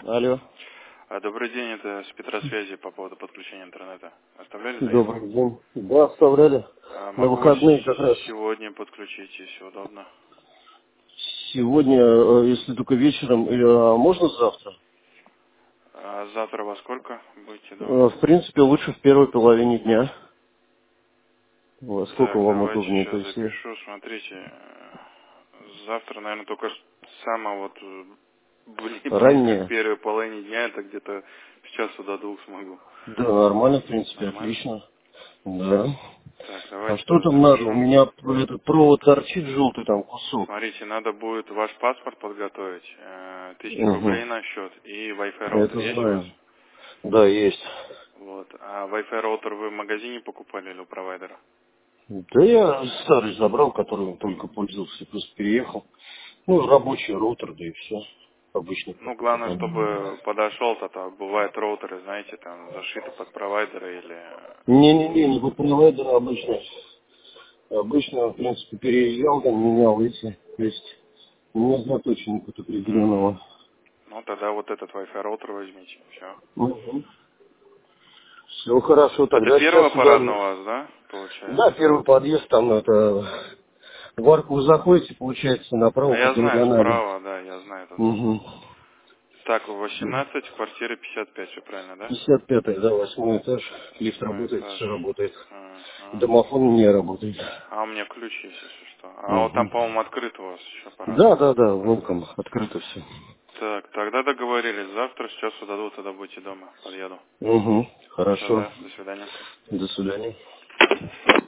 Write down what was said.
Алло. Добрый день, это с Петросвязи по поводу подключения интернета. Оставляли заявку? Добрый день. Да, оставляли. На Могу выходные как раз. сегодня подключить, если удобно. Сегодня, если только вечером, или можно завтра? Завтра во сколько будете дома? В принципе, лучше в первой половине дня. Во сколько Так, вам давайте удобнее, то сейчас есть запишу. Смотрите, завтра, наверное, только самое вот близко к раннее? первой половине дня, это где-то с часу до 2 смогу. Да, нормально, в принципе, Нормально? отлично. Да. Так, А давайте что тогда там надо? У запишу. меня этот провод торчит желтый там кусок. Смотрите, надо будет ваш паспорт подготовить, 1000 рублей Угу. на счет и Wi-Fi роутер Это есть у вас? знаю. Да, есть. Вот. А Wi-Fi роутер вы в магазине покупали или у провайдера? Да я старый забрал, которым только пользовался, просто переехал. Ну, рабочий роутер, да и все. Обычный Ну, какой-то главное, там. чтобы подошел-то, бывают роутеры, знаете, там зашиты под провайдера или... Не-не-не, не по провайдеру обычно. Обычно, в принципе, переезжал, там менял эти. То есть не заточенник от Мгм. определенного. Ну, тогда вот этот Wi-Fi роутер возьмите, все. Угу. Все хорошо, Это тогда первый сейчас аппарат удалю. на вас, да, Да, получается? первый подъезд, там это... В арку вы заходите, получается, А направо по я знаю, диагонали. справа, да, я знаю этот дом. Угу. Так, 18, квартира 55, все правильно, да? 55-й, да, 8 этаж. Лифт 8 работает, этаж. все работает. Ага. Домофон не работает. А у меня ключ есть, если что. А вот там, Угу. по-моему, открыт у вас еще аппарат. Да, да, да, вон там открыто все. Так, тогда договорились. Завтра с часу дадут, тогда будете дома. Подъеду. Угу, Все, хорошо. да, до свидания. До свидания.